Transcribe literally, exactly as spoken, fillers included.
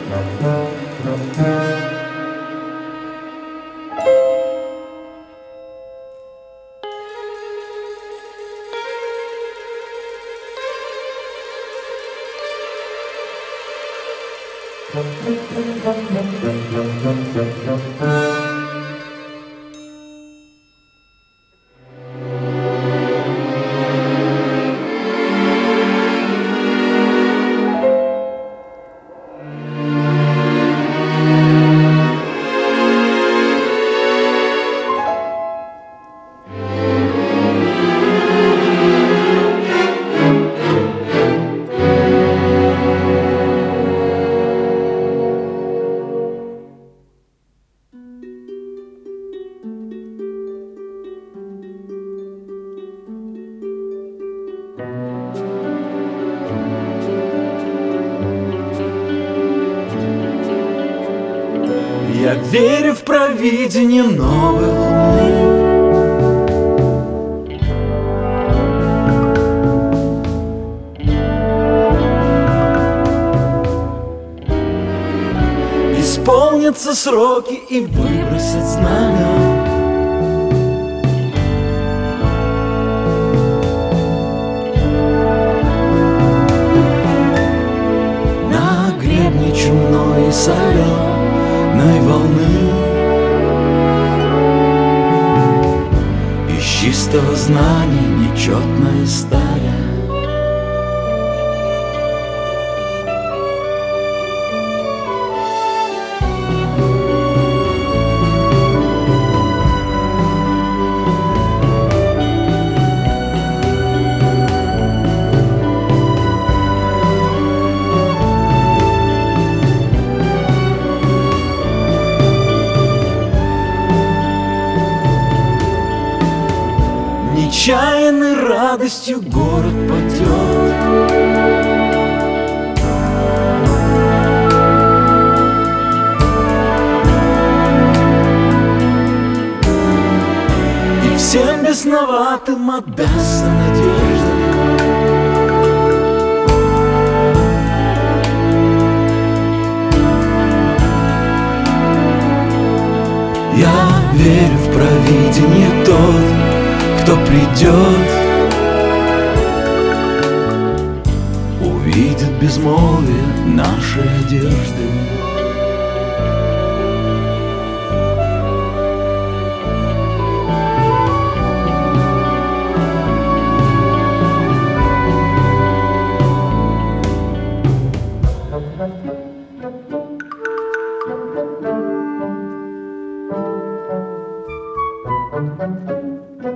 Я верю в провидение новой луны. Исполнятся сроки и выбросят знамя. На гребне чумной и соленой волны из чистого знания нечетная стая. Нечаянной радостью город падет. И всем бесноватым отдастся надежда. Я верю в провидение тот, кто придет, увидит безмолвие нашей одежды. Thank you.